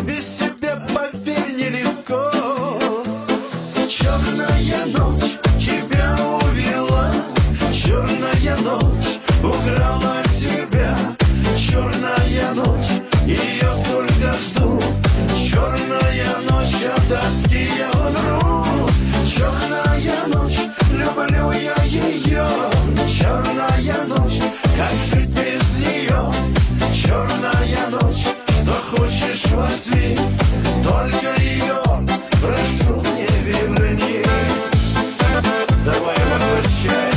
без тебя, поверь, нелегко. Черная ночь тебя увела, черная ночь украла тебя, черная ночь, ее только жду. Черная ночь, от тоски я умру. Черная ночь, люблю я ее. Черная ночь, как жить без нее? Черная ночь, что хочешь возьми, только ее прошу, не верни. Давай возвращай.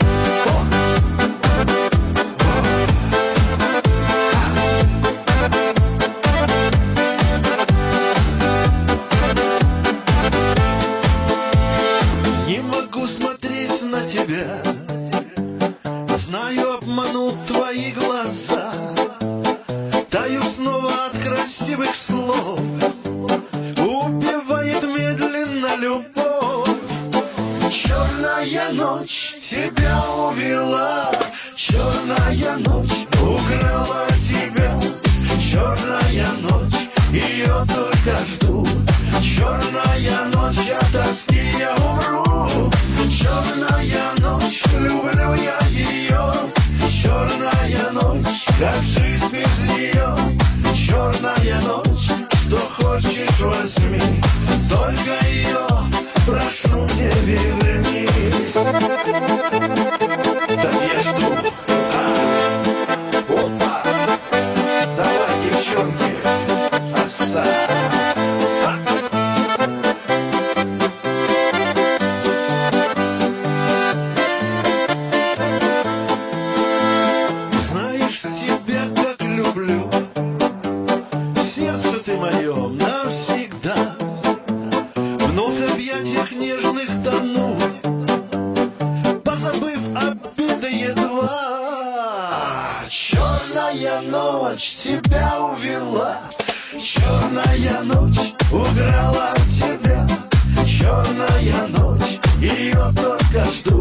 Не могу смотреть на тебя, знаю, обманут твои глаза. Таю снова от красивых слов, убивает медленно любовь. Черная ночь тебя увела, черная ночь украла тебя, черная ночь, ее только жду. Черная ночь, от тоски я умру. Черная ночь, люблю я ее. Черная ночь, как жизнь без нее? Черная ночь, что хочешь возьми, только ее прошу, не верни. Так я жду. Опа! Давай, девчонки, оса. Тебя как люблю, в сердце ты моем навсегда. Вновь в объятиях нежных тону, позабыв обиды едва. Черная ночь тебя увела, черная ночь украла тебя, черная ночь, ее только жду.